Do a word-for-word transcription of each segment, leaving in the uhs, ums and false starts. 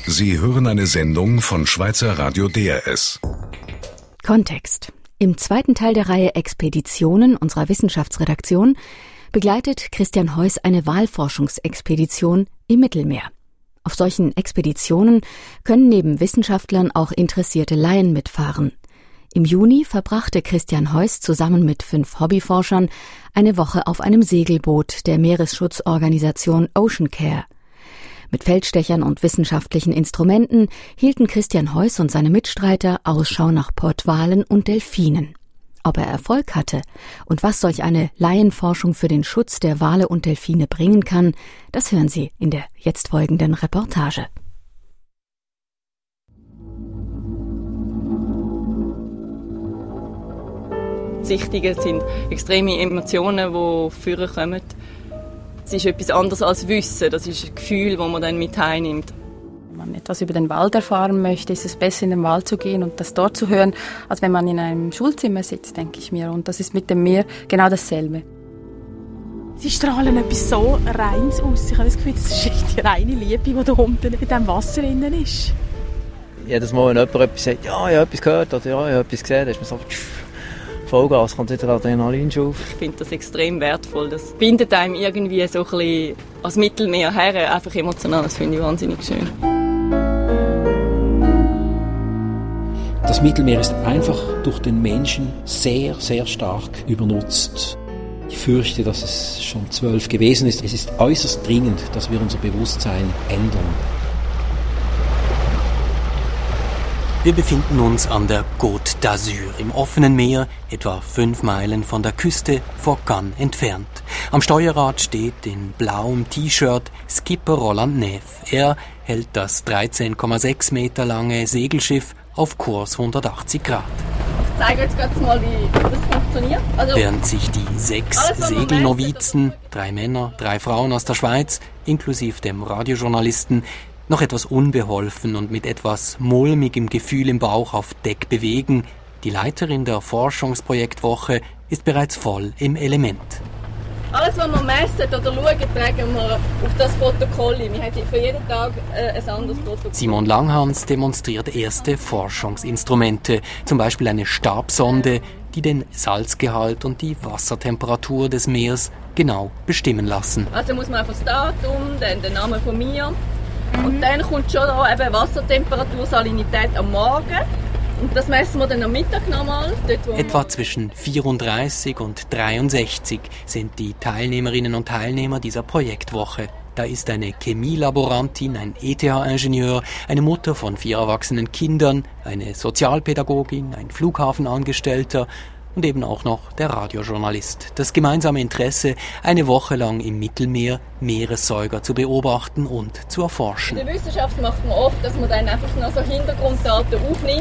Sie hören eine Sendung von Schweizer Radio D R S. Kontext. Im zweiten Teil der Reihe Expeditionen unserer Wissenschaftsredaktion begleitet Christian Heuss eine Walforschungsexpedition im Mittelmeer. Auf solchen Expeditionen können neben Wissenschaftlern auch interessierte Laien mitfahren. Im Juni verbrachte Christian Heuss zusammen mit fünf Hobbyforschern eine Woche auf einem Segelboot der Meeresschutzorganisation Ocean Care. Mit Feldstechern und wissenschaftlichen Instrumenten hielten Christian Heuss und seine Mitstreiter Ausschau nach Pottwalen und Delfinen. Ob er Erfolg hatte und was solch eine Laienforschung für den Schutz der Wale und Delfine bringen kann, das hören Sie in der jetzt folgenden Reportage. Sichtungen sind extreme Emotionen, die vorkommen. Es ist etwas anderes als Wissen, das ist ein Gefühl, das man dann mit heimnimmt. Wenn man etwas über den Wald erfahren möchte, ist es besser, in den Wald zu gehen und das dort zu hören, als wenn man in einem Schulzimmer sitzt, denke ich mir. Und das ist mit dem Meer genau dasselbe. Sie strahlen etwas so Reines aus. Ich habe das Gefühl, das ist die reine Liebe, die da unten in diesem Wasser drin ist. Jedes Mal, wenn jemand etwas sagt, ja, ich habe etwas gehört oder ja, ich habe etwas gesehen, dann ist man so... Vollgas, kommt wieder Adrenalin schon auf. Ich finde das extrem wertvoll. Das bindet einem irgendwie so ein bisschen ans Mittelmeer her, einfach emotional. Das finde ich wahnsinnig schön. Das Mittelmeer ist einfach durch den Menschen sehr, sehr stark übernutzt. Ich fürchte, dass es schon zwölf gewesen ist. Es ist äußerst dringend, dass wir unser Bewusstsein ändern. Wir befinden uns an der Côte d'Azur im offenen Meer, etwa fünf Meilen von der Küste vor Cannes entfernt. Am Steuerrad steht in blauem T-Shirt Skipper Roland Neff. Er hält das dreizehn Komma sechs Meter lange Segelschiff auf Kurs hundertachtzig Grad. Ich zeige jetzt gerade mal, wie das funktioniert. Also, Während sich die sechs Segelnovizen, drei Männer, drei Frauen aus der Schweiz, inklusive dem Radiojournalisten, noch etwas unbeholfen und mit etwas mulmigem Gefühl im Bauch auf Deck bewegen. Die Leiterin der Forschungsprojektwoche ist bereits voll im Element. Alles, was wir messen oder schauen, tragen wir auf das Protokoll. Wir haben für jeden Tag äh, ein anderes Protokoll. Simon Langhans demonstriert erste Forschungsinstrumente, zum Beispiel eine Stabsonde, die den Salzgehalt und die Wassertemperatur des Meeres genau bestimmen lassen. Also muss man einfach das Datum, dann den Namen von mir. Und dann kommt schon da eben Wassertemperatur, Salinität am Morgen. Und das messen wir dann am Mittag nochmal. Dort, Etwa zwischen vierunddreißig und dreiundsechzig sind die Teilnehmerinnen und Teilnehmer dieser Projektwoche. Da ist eine Chemielaborantin, ein E T H-Ingenieur, eine Mutter von vier erwachsenen Kindern, eine Sozialpädagogin, ein Flughafenangestellter und eben auch noch der Radiojournalist. Das gemeinsame Interesse, eine Woche lang im Mittelmeer Meeressäuger zu beobachten und zu erforschen. In der Wissenschaft macht man oft, dass man dann einfach noch so Hintergrunddaten aufnimmt.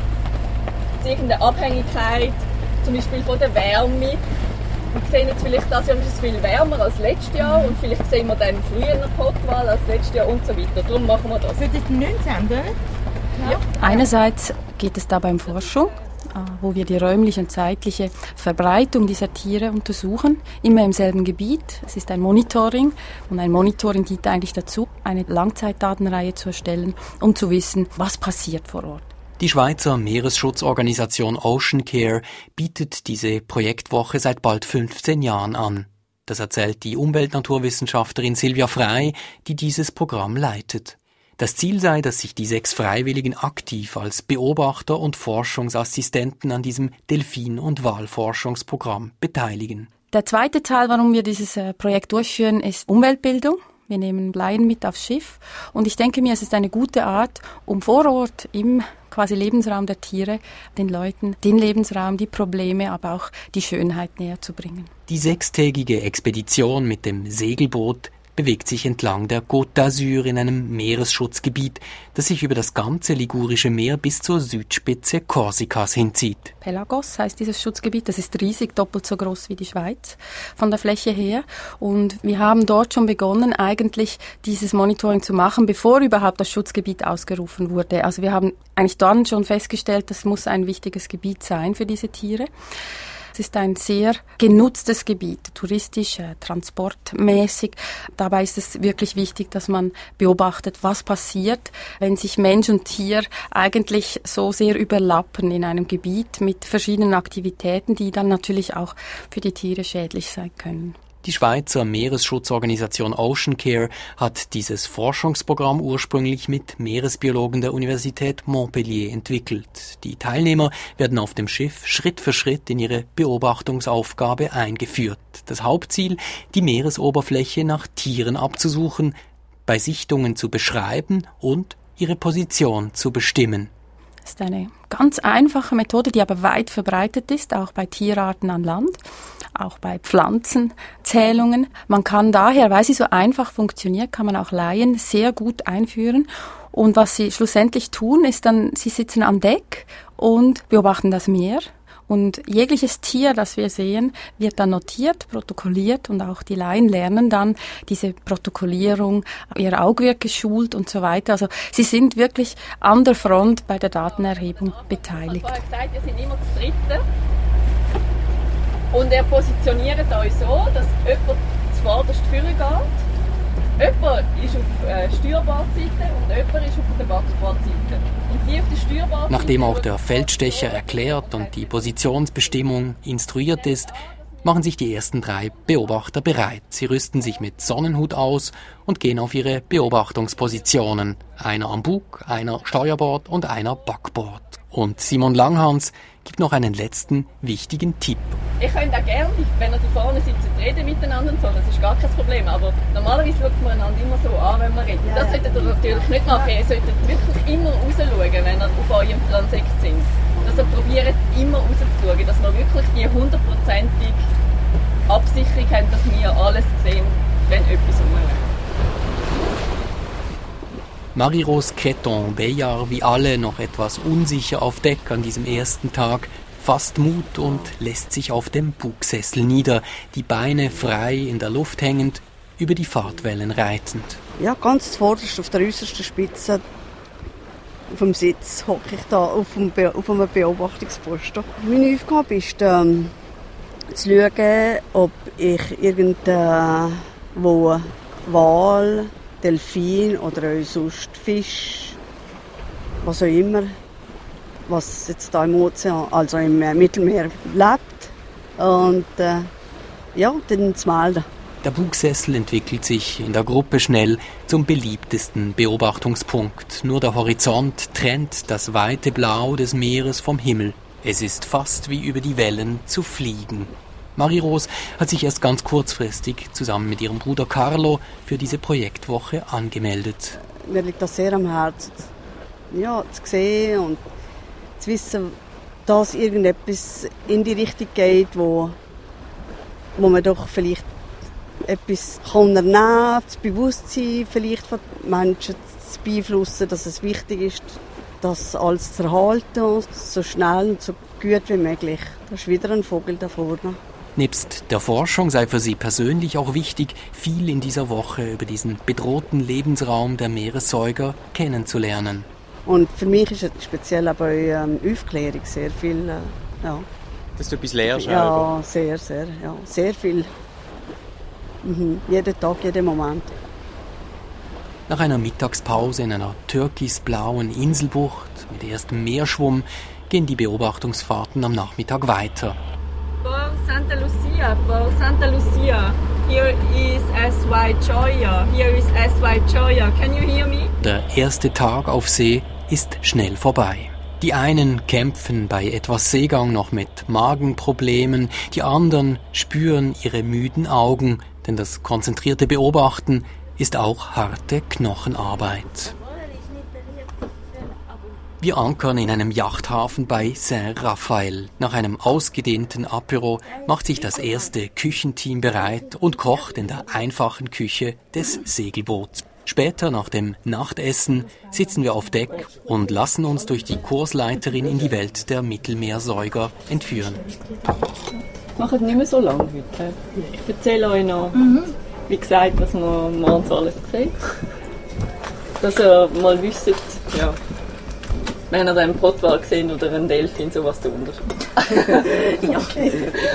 Irgendeine Abhängigkeit, zum Beispiel von der Wärme. Wir sehen jetzt vielleicht, das Jahr ist es viel wärmer als letztes Jahr und vielleicht sehen wir dann früher noch Pottwal als letztes Jahr und so weiter. Darum machen wir das. zwanzig neunzehn, oder? Ja. Einerseits geht es dabei um Forschung, wo wir die räumliche und zeitliche Verbreitung dieser Tiere untersuchen, immer im selben Gebiet. Es ist ein Monitoring und ein Monitoring dient eigentlich dazu, eine Langzeitdatenreihe zu erstellen, um zu wissen, was passiert vor Ort. Die Schweizer Meeresschutzorganisation Ocean Care bietet diese Projektwoche seit bald fünfzehn Jahren an. Das erzählt die Umweltnaturwissenschaftlerin Silvia Frey, die dieses Programm leitet. Das Ziel sei, dass sich die sechs Freiwilligen aktiv als Beobachter und Forschungsassistenten an diesem Delfin- und Walforschungsprogramm beteiligen. Der zweite Teil, warum wir dieses Projekt durchführen, ist Umweltbildung. Wir nehmen Laien mit aufs Schiff und ich denke mir, es ist eine gute Art, um vor Ort im quasi Lebensraum der Tiere den Leuten den Lebensraum, die Probleme, aber auch die Schönheit näher zu bringen. Die sechstägige Expedition mit dem Segelboot bewegt sich entlang der Côte d'Azur in einem Meeresschutzgebiet, das sich über das ganze Ligurische Meer bis zur Südspitze Korsikas hinzieht. Pelagos heißt dieses Schutzgebiet, das ist riesig, doppelt so groß wie die Schweiz von der Fläche her. Und wir haben dort schon begonnen, eigentlich dieses Monitoring zu machen, bevor überhaupt das Schutzgebiet ausgerufen wurde. Also wir haben eigentlich dann schon festgestellt, das muss ein wichtiges Gebiet sein für diese Tiere. Es ist ein sehr genutztes Gebiet, touristisch, äh, transportmäßig. Dabei ist es wirklich wichtig, dass man beobachtet, was passiert, wenn sich Mensch und Tier eigentlich so sehr überlappen in einem Gebiet mit verschiedenen Aktivitäten, die dann natürlich auch für die Tiere schädlich sein können. Die Schweizer Meeresschutzorganisation Ocean Care hat dieses Forschungsprogramm ursprünglich mit Meeresbiologen der Universität Montpellier entwickelt. Die Teilnehmer werden auf dem Schiff Schritt für Schritt in ihre Beobachtungsaufgabe eingeführt. Das Hauptziel, die Meeresoberfläche nach Tieren abzusuchen, bei Sichtungen zu beschreiben und ihre Position zu bestimmen. Das ist eine ganz einfache Methode, die aber weit verbreitet ist, auch bei Tierarten an Land, auch bei Pflanzenzählungen. Man kann daher, weil sie so einfach funktioniert, kann man auch Laien sehr gut einführen. Und was sie schlussendlich tun, ist dann, sie sitzen am Deck und beobachten das Meer. Und jegliches Tier, das wir sehen, wird dann notiert, protokolliert und auch die Laien lernen dann diese Protokollierung, ihr Auge wird geschult und so weiter. Also sie sind wirklich an der Front bei der Datenerhebung beteiligt. Ich habe vorher gesagt, wir sind immer das Dritte. Und er positioniert euch so, dass jemand zuvorderst führen geht. Jemand ist auf äh, Steuerbordseite und jemand ist auf der Backbordseite. Und die auf der Steuerbordseite... Nachdem auch der Feldstecher erklärt und die Positionsbestimmung instruiert ist, machen sich die ersten drei Beobachter bereit. Sie rüsten sich mit Sonnenhut aus und gehen auf ihre Beobachtungspositionen. Einer am Bug, einer Steuerbord und einer Backbord. Und Simon Langhans gibt noch einen letzten wichtigen Tipp. Ich könnte auch gerne, wenn ihr da vorne sitzt, reden miteinander und so, das ist gar kein Problem. Aber normalerweise schaut man einander immer so an, wenn man redet. Ja, das solltet ihr natürlich nicht machen. Ihr solltet wirklich immer rausschauen, wenn ihr auf eurem Transekt sind. Dass ihr probiert, immer rauszuschauen, dass wir wirklich die hundertprozentige Absicherung haben, dass wir alles sehen, wenn etwas rumläuft. Marie-Rose Creton-Beillard, wie alle, noch etwas unsicher auf Deck an diesem ersten Tag, fasst Mut und lässt sich auf dem Bugsessel nieder, die Beine frei in der Luft hängend, über die Fahrtwellen reitend. Ja, ganz zuvorderst auf der äußersten Spitze vom Sitz hocke ich da auf einem, Be- auf einem Beobachtungsposten. Meine Aufgabe ist, ähm, zu schauen, ob ich irgendwo Wal, Delfin oder auch sonst Fisch, was auch immer, was jetzt hier im Ozean, also im Mittelmeer lebt. Und äh, ja, dann zu melden. Der Bugsessel entwickelt sich in der Gruppe schnell zum beliebtesten Beobachtungspunkt. Nur der Horizont trennt das weite Blau des Meeres vom Himmel. Es ist fast wie über die Wellen zu fliegen. Marie-Rose hat sich erst ganz kurzfristig zusammen mit ihrem Bruder Carlo für diese Projektwoche angemeldet. Mir liegt das sehr am Herzen, ja, zu sehen und zu wissen, dass irgendetwas in die Richtung geht, wo, wo man doch vielleicht etwas kann ernehmen kann, das Bewusstsein vielleicht von Menschen zu beeinflussen, dass es wichtig ist, das alles zu erhalten, so schnell und so gut wie möglich. Da ist wieder ein Vogel da vorne. Nebst der Forschung sei für sie persönlich auch wichtig, viel in dieser Woche über diesen bedrohten Lebensraum der Meeressäuger kennenzulernen. Und für mich ist es speziell aber ähm, Aufklärung sehr viel. Äh, ja. Dass du etwas lernst? Ja, sehr, sehr, ja, sehr viel. Mhm. Jeden Tag, jeden Moment. Nach einer Mittagspause in einer türkisblauen Inselbucht mit erstem Meerschwumm gehen die Beobachtungsfahrten am Nachmittag weiter. Port Santa Lucia, Port Santa Lucia. Here is S Y Choya. Here is S Y Choya. Can you hear me? Der erste Tag auf See ist schnell vorbei. Die einen kämpfen bei etwas Seegang noch mit Magenproblemen, die anderen spüren ihre müden Augen, denn das konzentrierte Beobachten ist auch harte Knochenarbeit. Wir ankern in einem Yachthafen bei Saint-Raphael. Nach einem ausgedehnten Apéro macht sich das erste Küchenteam bereit und kocht in der einfachen Küche des Segelboots. Später, nach dem Nachtessen, sitzen wir auf Deck und lassen uns durch die Kursleiterin in die Welt der Mittelmeersäuger entführen. Macht nicht mehr so lange heute. Ich erzähle euch noch, mhm. wie gesagt, was man morgens alles sieht. Dass ihr mal wisst, ja, Wenn ihr einen Pottwal gesehen oder einen Delfin, so was der Unterschied. Ja, okay.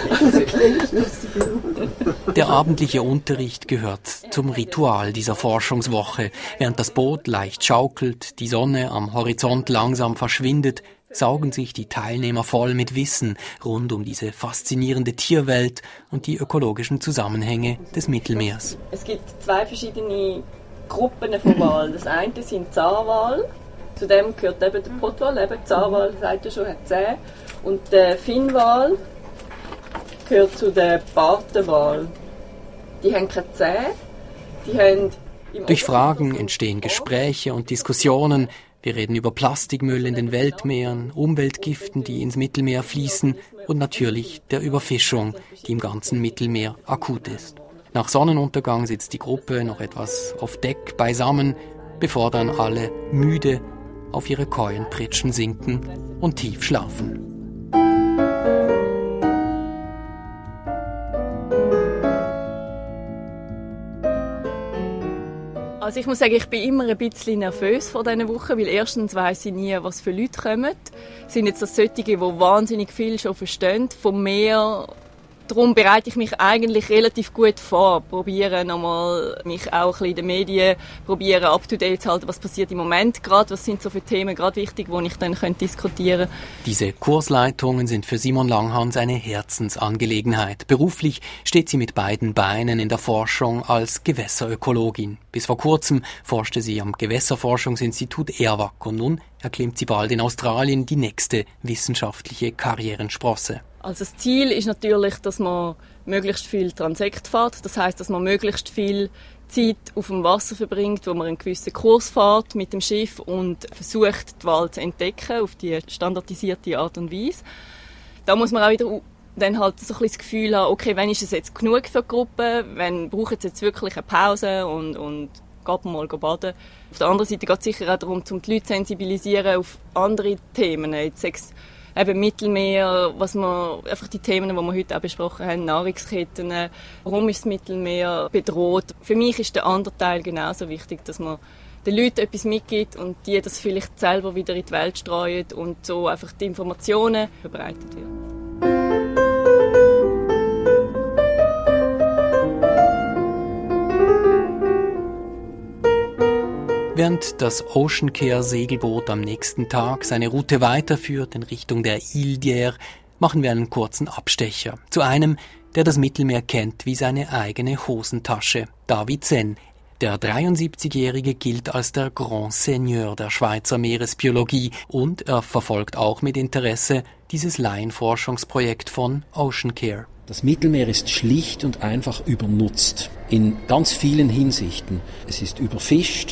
Der abendliche Unterricht gehört zum Ritual dieser Forschungswoche. Während das Boot leicht schaukelt, die Sonne am Horizont langsam verschwindet, saugen sich die Teilnehmer voll mit Wissen rund um diese faszinierende Tierwelt und die ökologischen Zusammenhänge des Mittelmeers. Es gibt zwei verschiedene Gruppen von Walen. Das eine sind Zahnwal. Zu dem gehört eben der Pottwal, eben Zahnwal, sagt ja schon, hat Zähne. Und der Finnwal gehört zu den Bartenwal. Die haben keine Zähne, die haben... Durch Fragen entstehen Gespräche und Diskussionen. Wir reden über Plastikmüll in den Weltmeeren, Umweltgiften, die ins Mittelmeer fließen und natürlich der Überfischung, die im ganzen Mittelmeer akut ist. Nach Sonnenuntergang sitzt die Gruppe noch etwas auf Deck beisammen, bevor dann alle müde auf ihre Keulenpritschen sinken und tief schlafen. Also ich muss sagen, ich bin immer ein bisschen nervös vor diesen Wochen, weil erstens weiss ich nie, was für Leute kommen. Sind jetzt das solche, die wahnsinnig viel schon verstehen vom Meer. Darum bereite ich mich eigentlich relativ gut vor. Probiere nochmal mich auch ein bisschen in den Medien, probiere up to date zu halten, was passiert im Moment gerade, was sind so für Themen gerade wichtig, die ich dann diskutieren könnte. Diese Kursleitungen sind für Simon Langhans eine Herzensangelegenheit. Beruflich steht sie mit beiden Beinen in der Forschung als Gewässerökologin. Bis vor kurzem forschte sie am Gewässerforschungsinstitut ERWAC und nun erklimmt sie bald in Australien die nächste wissenschaftliche Karrierensprosse. Also das Ziel ist natürlich, dass man möglichst viel Transekt fährt. Das heisst, dass man möglichst viel Zeit auf dem Wasser verbringt, wo man einen gewissen Kurs fährt mit dem Schiff und versucht, die Wale zu entdecken auf die standardisierte Art und Weise. Da muss man auch wieder dann halt so ein bisschen das Gefühl haben, okay, wann ist es jetzt genug für die Gruppe, wann braucht es jetzt wirklich eine Pause und, und geht man mal baden. Auf der anderen Seite geht es sicher auch darum, um die Leute zu sensibilisieren auf andere Themen. Jetzt eben Mittelmeer, was man, einfach die Themen, die wir heute auch besprochen haben, Nahrungsketten, warum ist das Mittelmeer bedroht. Für mich ist der andere Teil genauso wichtig, dass man den Leuten etwas mitgibt und die das vielleicht selber wieder in die Welt streuen und so einfach die Informationen verbreitet werden. Während das Oceancare-Segelboot am nächsten Tag seine Route weiterführt in Richtung der Ile d'Hyères, machen wir einen kurzen Abstecher zu einem, der das Mittelmeer kennt wie seine eigene Hosentasche, David Senn. Der dreiundsiebzigjährige gilt als der Grand Seigneur der Schweizer Meeresbiologie und er verfolgt auch mit Interesse dieses Laienforschungsprojekt von Oceancare. Das Mittelmeer ist schlicht und einfach übernutzt, in ganz vielen Hinsichten. Es ist überfischt,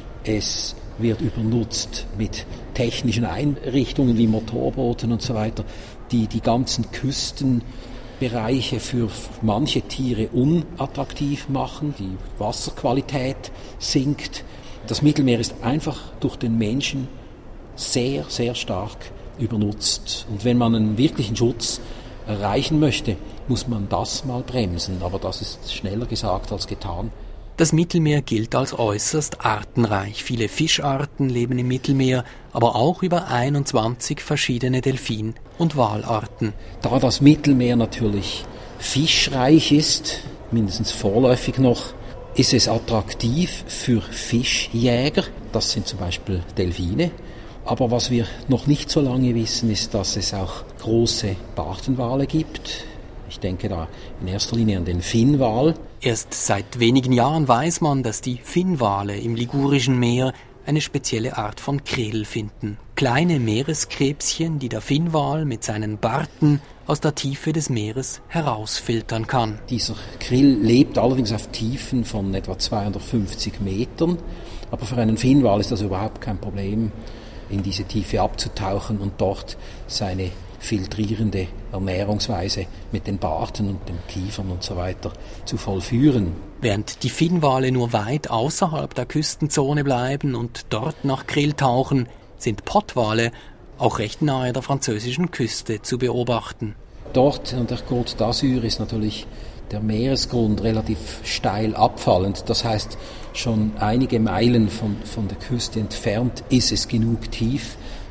es wird übernutzt mit technischen Einrichtungen wie Motorbooten und so weiter, die die ganzen Küstenbereiche für manche Tiere unattraktiv machen. Die Wasserqualität sinkt. Das Mittelmeer ist einfach durch den Menschen sehr, sehr stark übernutzt. Und wenn man einen wirklichen Schutz erreichen möchte, muss man das mal bremsen. Aber das ist schneller gesagt als getan. Das Mittelmeer gilt als äußerst artenreich. Viele Fischarten leben im Mittelmeer, aber auch über einundzwanzig verschiedene Delfin- und Walarten. Da das Mittelmeer natürlich fischreich ist, mindestens vorläufig noch, ist es attraktiv für Fischjäger. Das sind zum Beispiel Delfine. Aber was wir noch nicht so lange wissen, ist, dass es auch große Bartenwale gibt. Ich denke da in erster Linie an den Finnwal. Erst seit wenigen Jahren weiß man, dass die Finnwale im Ligurischen Meer eine spezielle Art von Krill finden. Kleine Meereskrebschen, die der Finnwal mit seinen Barten aus der Tiefe des Meeres herausfiltern kann. Dieser Krill lebt allerdings auf Tiefen von etwa zweihundertfünfzig Metern. Aber für einen Finnwal ist das überhaupt kein Problem, in diese Tiefe abzutauchen und dort seine filtrierende Ernährungsweise mit den Barten und den Kiefern und so weiter zu vollführen. Während die Finnwale nur weit außerhalb der Küstenzone bleiben und dort nach Krill tauchen, sind Pottwale auch recht nahe der französischen Küste zu beobachten. Dort an der Côte d'Azur ist natürlich der Meeresgrund relativ steil abfallend. Das heißt, schon einige Meilen von, von der Küste entfernt ist es genug tief,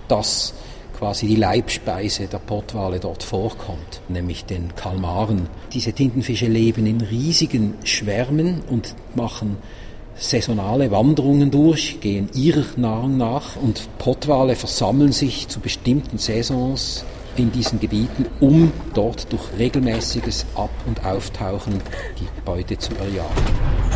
dass quasi die Leibspeise der Pottwale dort vorkommt, nämlich den Kalmaren. Diese Tintenfische leben in riesigen Schwärmen und machen saisonale Wanderungen durch, gehen ihrer Nahrung nach und Pottwale versammeln sich zu bestimmten Saisons in diesen Gebieten, um dort durch regelmäßiges Ab- und Auftauchen die Beute zu erjagen.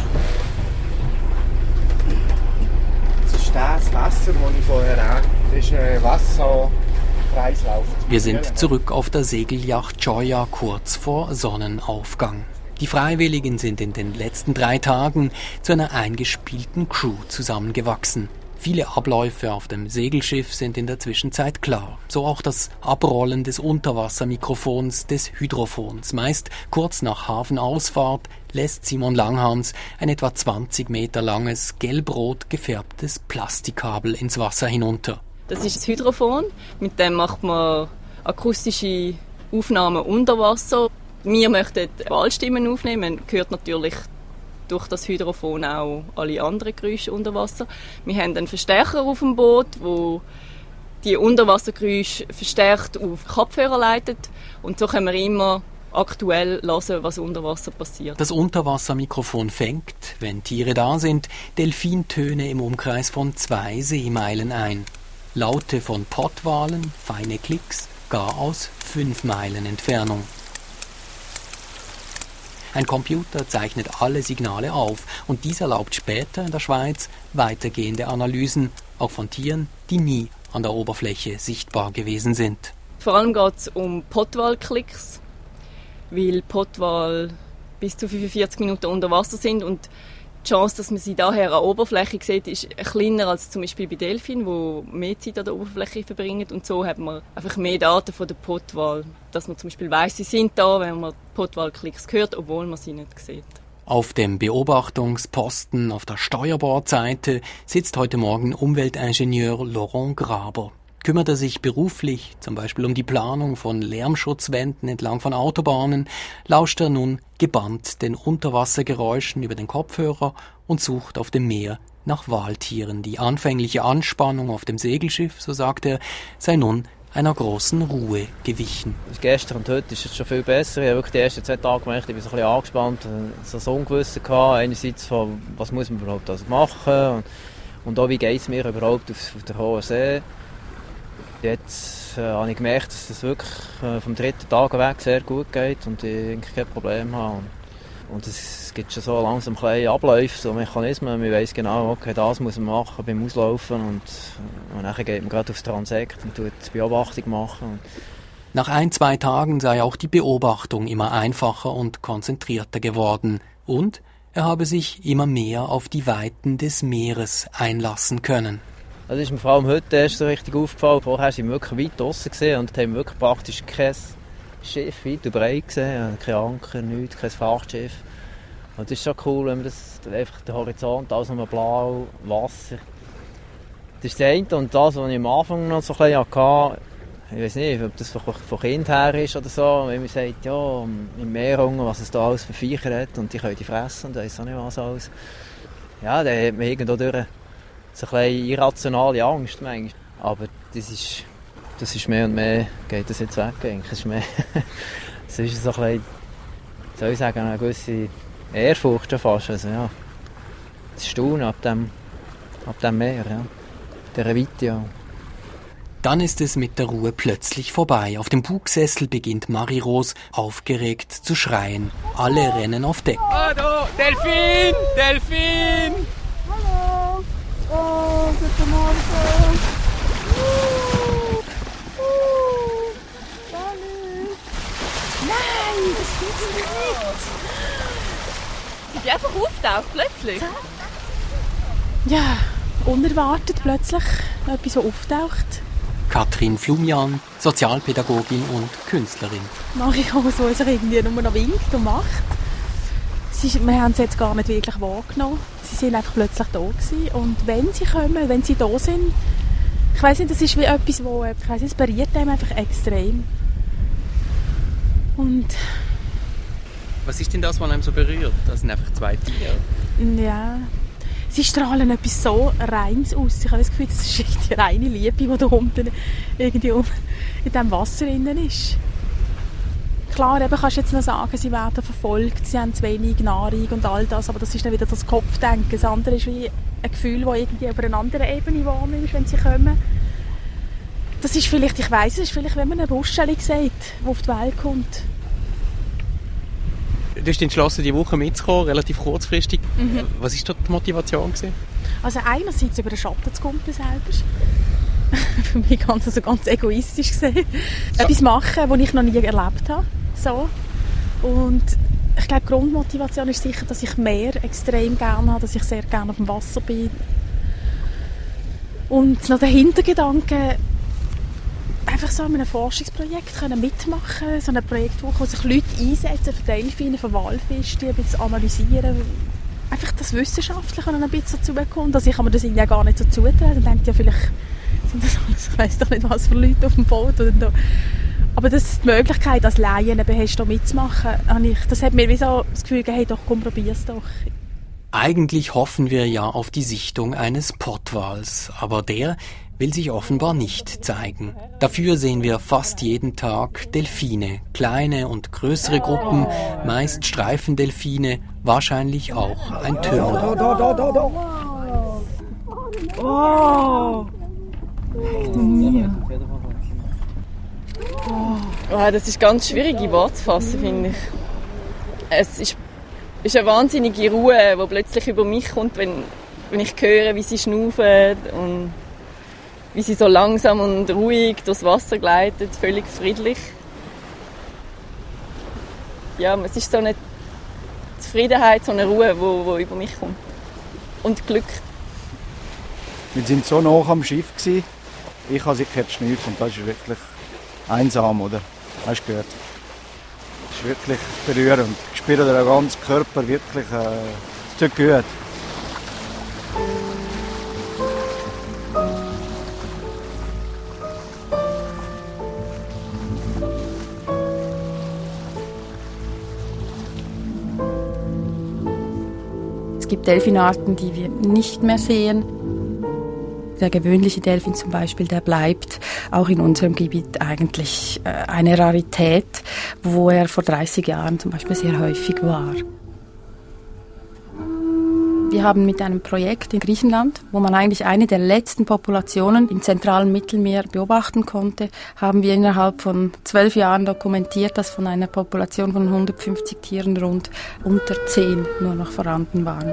Das ist das Wasser, das ich vorher habe. Das ist ein Wasserkreislauf. Wir sind zurück auf der Segelyacht Gioia kurz vor Sonnenaufgang. Die Freiwilligen sind in den letzten drei Tagen zu einer eingespielten Crew zusammengewachsen. Viele Abläufe auf dem Segelschiff sind in der Zwischenzeit klar. So auch das Abrollen des Unterwassermikrofons des Hydrofons. Meist kurz nach Hafenausfahrt lässt Simon Langhans ein etwa zwanzig Meter langes, gelb-rot gefärbtes Plastikkabel ins Wasser hinunter. Das ist das Hydrofon. Mit dem macht man akustische Aufnahmen unter Wasser. Wir möchten Walstimmen aufnehmen. Man hört natürlich durch das Hydrofon auch alle anderen Geräusche unter Wasser. Wir haben einen Verstärker auf dem Boot, wo die Unterwassergeräusche verstärkt auf Kopfhörer leitet. Und so können wir immer aktuell hören, was unter Wasser passiert. Das Unterwassermikrofon fängt, wenn Tiere da sind, Delfintöne im Umkreis von zwei Seemeilen ein. Laute von Pottwalen, feine Klicks, gar aus fünf Meilen Entfernung. Ein Computer zeichnet alle Signale auf und dies erlaubt später in der Schweiz weitergehende Analysen, auch von Tieren, die nie an der Oberfläche sichtbar gewesen sind. Vor allem geht es um Pottwal-Klicks, weil Pottwal bis zu fünfundvierzig Minuten unter Wasser sind und die Chance, dass man sie daher an der Oberfläche sieht, ist kleiner als zum Beispiel bei Delfinen, die mehr Zeit an der Oberfläche verbringen. Und so hat man einfach mehr Daten von der Pottwal, dass man zum Beispiel weiss, sie sind da, wenn man Pottwal-Klicks hört, obwohl man sie nicht sieht. Auf dem Beobachtungsposten auf der Steuerbordseite sitzt heute Morgen Umweltingenieur Laurent Graber. Kümmert er sich beruflich zum Beispiel um die Planung von Lärmschutzwänden entlang von Autobahnen, lauscht er nun gebannt den Unterwassergeräuschen über den Kopfhörer und sucht auf dem Meer nach Waltieren. Die anfängliche Anspannung auf dem Segelschiff, so sagt er, sei nun einer großen Ruhe gewichen. Gestern und heute ist es schon viel besser. Ich habe wirklich die ersten zwei Tage gemerkt, ich war so ein bisschen angespannt, so das Ungewissen gehabt. Einerseits von, was muss man überhaupt also machen und, und auch, wie geht es mir überhaupt auf, auf der hohen See. Jetzt äh, habe ich gemerkt, dass es wirklich äh, vom dritten Tag weg sehr gut geht und ich eigentlich kein Problem habe. Und, und es gibt schon so langsam kleine Abläufe, so Mechanismen. Man weiss genau, okay, das muss man machen beim Auslaufen und, und dann geht man gerade aufs Transekt und tut die Beobachtung machen. Nach ein, zwei Tagen sei auch die Beobachtung immer einfacher und konzentrierter geworden und er habe sich immer mehr auf die Weiten des Meeres einlassen können. Das ist mir vor allem heute erst so richtig aufgefallen. Vorher waren wir wirklich weit draussen gesehen und haben wirklich praktisch kein Schiff weit und breit gesehen. Kein Anker, nichts, kein Frachtschiff. Und das ist schon cool, wenn man das einfach der Horizont, alles nur blau, Wasser. Das ist das eine und das, was ich am Anfang noch so ein bisschen hatte, ich weiß nicht, ob das von Kind her ist oder so, wenn man sagt, ja, im Meer unten, was es da alles für Viecher hat und die können die fressen und weiss auch nicht was alles. Ja, dann hat man irgendwo durch so eine irrationale Angst manchmal. Aber das ist, das ist mehr und mehr, geht das jetzt weg eigentlich. Es ist mehr, es ist so ein bisschen, soll ich sagen, eine gewisse Ehrfurcht schon fast. Also, ja, das Staunen ab dem, ab dem Meer, ja. Der Weite, ja. Dann ist es mit der Ruhe plötzlich vorbei. Auf dem Bugsessel beginnt Marie-Rose aufgeregt zu schreien. Alle rennen auf Deck. Hallo, Delfin! Delfin! Hallo! Oh, guten Morgen! Uh, uh, Nein, das gibt's nicht! Sind die einfach auftaucht plötzlich? Ja, unerwartet plötzlich etwas, so auftaucht. Katrin Flumian, Sozialpädagogin und Künstlerin. Marie-Rose, die sich irgendwie nur noch winkt und macht. Sie, wir haben sie jetzt gar nicht wirklich wahrgenommen. Sie sind einfach plötzlich da gewesen. Und wenn sie kommen, wenn sie da sind, ich weiss nicht, das ist wie etwas, wo, ich weiss nicht, es berührt einem einfach extrem. Und was ist denn das, was einem so berührt? Das sind einfach zwei Tiere. Ja, sie strahlen etwas so Reines aus. Ich habe das Gefühl, das ist die reine Liebe, die da unten irgendwie in diesem Wasser drin ist. Klar, eben kannst du jetzt noch sagen, sie werden verfolgt, sie haben zu wenig Nahrung und all das, aber das ist dann wieder das Kopfdenken. Das andere ist wie ein Gefühl, das irgendwie auf einer anderen Ebene wahrnimmst, wenn sie kommen. Das ist vielleicht, ich weiss, es ist vielleicht, wenn man eine Bruststellung sieht, die auf die Welt kommt. Du hast entschlossen, diese Woche mitzukommen, relativ kurzfristig. Mhm. Was war die Motivation gewesen? Also einerseits über den Schatten zu kommen selber. Für mich ganz, also ganz egoistisch gesehen. So. Etwas machen, was ich noch nie erlebt habe. So. Und ich glaube, die Grundmotivation ist sicher, dass ich Meer extrem gerne habe, dass ich sehr gerne auf dem Wasser bin. Und noch der Hintergedanke, einfach so an einem Forschungsprojekt können mitmachen, so ein Projekt, wo sich Leute einsetzen für Delfine, für Walfische, die ein bisschen analysieren. Einfach das Wissenschaftliche ein bisschen dazukommt. Also ich kann mir das irgendwie gar nicht so zutrauen. Dann denkt ja vielleicht, sind das alles, ich weiss doch nicht, was für Leute auf dem Boot oder da. Aber das, die Möglichkeit, als Laien hast, da mitzumachen, ich, das hat mir wie so das Gefühl gegeben, hey, doch, komm, probier's doch. Eigentlich hoffen wir ja auf die Sichtung eines Pottwals, aber der will sich offenbar nicht zeigen. Dafür sehen wir fast jeden Tag Delfine, kleine und größere Gruppen, meist Streifendelfine, wahrscheinlich auch ein Türmer. Da, da, da, da. Oh! Oh, das ist ganz schwierig in Worte zu fassen, finde ich. Es ist, ist eine wahnsinnige Ruhe, die plötzlich über mich kommt, wenn, wenn ich höre, wie sie schnaufen und wie sie so langsam und ruhig durchs Wasser gleitet, völlig friedlich. Ja, es ist so eine Zufriedenheit, so eine Ruhe, die wo, wo über mich kommt. Und Glück. Wir waren so nah am Schiff gewesen. Ich habe sie geschnürt und das ist wirklich einsam, oder? Hast du gehört? Das ist wirklich berührend. Ich spüre den ganzen Körper wirklich, äh, es tut gut. Es gibt Delfinarten, die wir nicht mehr sehen. Der gewöhnliche Delfin zum Beispiel, der bleibt auch in unserem Gebiet eigentlich äh, eine Rarität, wo er vor dreißig Jahren zum Beispiel sehr häufig war. Wir haben mit einem Projekt in Griechenland, wo man eigentlich eine der letzten Populationen im zentralen Mittelmeer beobachten konnte, haben wir innerhalb von zwölf Jahren dokumentiert, dass von einer Population von hundertfünfzig Tieren rund unter zehn nur noch vorhanden waren.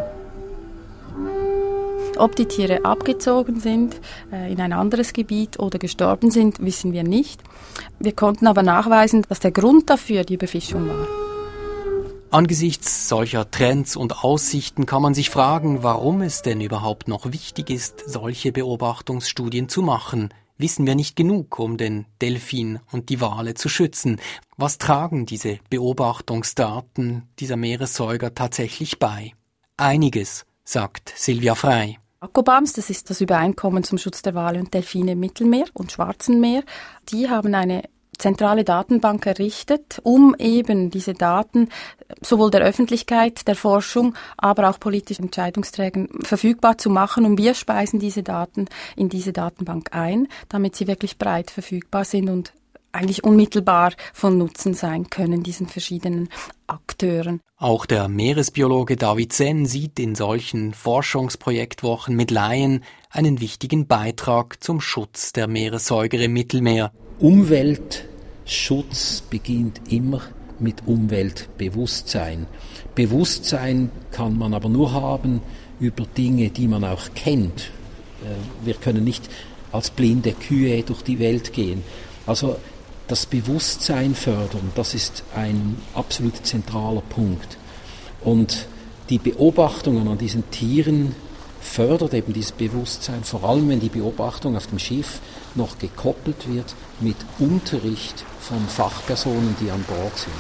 Ob die Tiere abgezogen sind äh, in ein anderes Gebiet oder gestorben sind, wissen wir nicht. Wir konnten aber nachweisen, dass der Grund dafür die Überfischung war. Angesichts solcher Trends und Aussichten kann man sich fragen, warum es denn überhaupt noch wichtig ist, solche Beobachtungsstudien zu machen. Wissen wir nicht genug, um den Delfin und die Wale zu schützen? Was tragen diese Beobachtungsdaten dieser Meeressäuger tatsächlich bei? Einiges, sagt Silvia Frey. ACOBAMS, das ist das Übereinkommen zum Schutz der Wale und Delfine im Mittelmeer und Schwarzen Meer, die haben eine zentrale Datenbank errichtet, um eben diese Daten sowohl der Öffentlichkeit, der Forschung, aber auch politischen Entscheidungsträgern verfügbar zu machen. Und wir speisen diese Daten in diese Datenbank ein, damit sie wirklich breit verfügbar sind und eigentlich unmittelbar von Nutzen sein können, diesen verschiedenen Akteuren. Auch der Meeresbiologe David Senn sieht in solchen Forschungsprojektwochen mit Laien einen wichtigen Beitrag zum Schutz der Meeressäuger im Mittelmeer. Umweltschutz beginnt immer mit Umweltbewusstsein. Bewusstsein kann man aber nur haben über Dinge, die man auch kennt. Wir können nicht als blinde Kühe durch die Welt gehen. Also das Bewusstsein fördern, das ist ein absolut zentraler Punkt. Und die Beobachtungen an diesen Tieren fördert eben dieses Bewusstsein, vor allem wenn die Beobachtung auf dem Schiff noch gekoppelt wird mit Unterricht von Fachpersonen, die an Bord sind.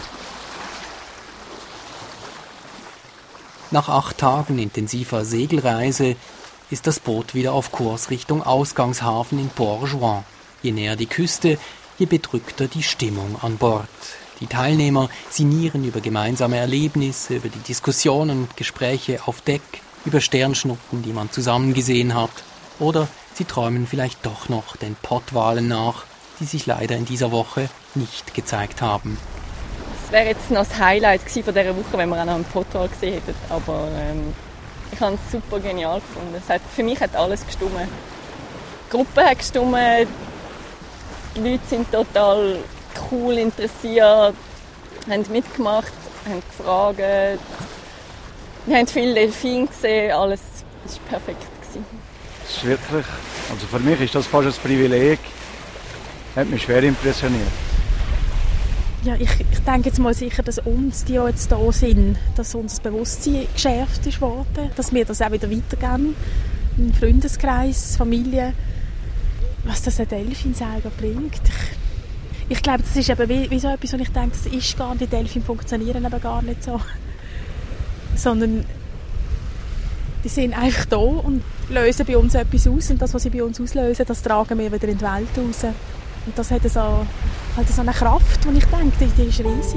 Nach acht Tagen intensiver Segelreise ist das Boot wieder auf Kurs Richtung Ausgangshafen in Port-Jouan. Je näher die Küste, je bedrückter die Stimmung an Bord. Die Teilnehmer sinnieren über gemeinsame Erlebnisse, über die Diskussionen und Gespräche auf Deck. über Sternschnuppen, die man zusammen gesehen hat. Oder sie träumen vielleicht doch noch den Pottwalen nach, die sich leider in dieser Woche nicht gezeigt haben. Das wäre jetzt noch das Highlight von dieser Woche, wenn wir auch noch einen Pottwal gesehen hätten. Aber ähm, ich habe es super genial gefunden. Es hat, für mich hat alles gestimmt. Die Gruppe hat gestimmt, die Leute sind total cool, interessiert, haben mitgemacht, haben gefragt. Wir haben viele Delfine gesehen, alles war perfekt. Das ist wirklich, also für mich ist das fast ein Privileg. Hat mich schwer impressioniert. Ja, ich, ich denke jetzt mal sicher, dass uns, die jetzt da sind, dass unser Bewusstsein geschärft ist worden, dass wir das auch wieder weitergeben, im Freundeskreis, Familie, was das ein Delfin selber bringt. Ich, ich glaube, das ist eben wie, wie so etwas, wo ich denke, das ist gar nicht, die Delfine funktionieren aber gar nicht so, sondern die sind einfach da und lösen bei uns etwas aus und das, was sie bei uns auslösen, das tragen wir wieder in die Welt raus. Und das hat so, halt so eine Kraft, die ich denke, die, die ist riesig.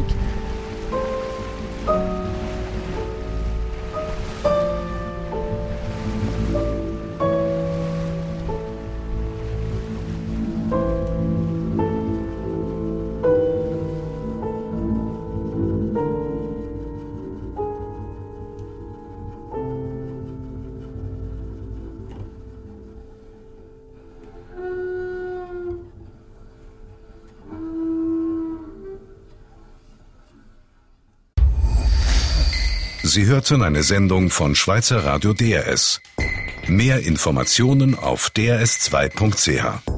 Sie hörten eine Sendung von Schweizer Radio D R S. Mehr Informationen auf d r s zwei punkt c h.